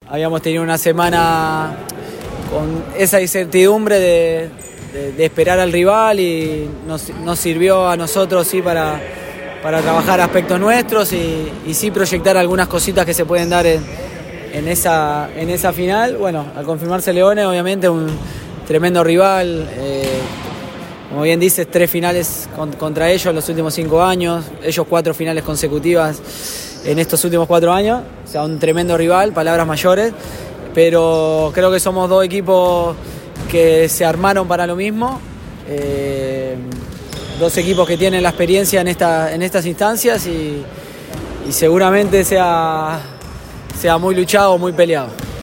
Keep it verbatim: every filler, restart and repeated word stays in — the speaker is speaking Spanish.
habíamos tenido una semana con esa incertidumbre de, de, de esperar al rival y nos, nos sirvió a nosotros sí para, para trabajar aspectos nuestros y, y sí proyectar algunas cositas que se pueden dar en, en, esa, en esa final. Bueno, al confirmarse Leones, obviamente un tremendo rival. Eh, Como bien dices, tres finales con, contra ellos en los últimos cinco años, ellos cuatro finales consecutivas en estos últimos cuatro años, o sea, un tremendo rival, palabras mayores, pero creo que somos dos equipos que se armaron para lo mismo, eh, dos equipos que tienen la experiencia en, esta, en estas instancias y, y seguramente sea, sea muy luchado, muy peleado.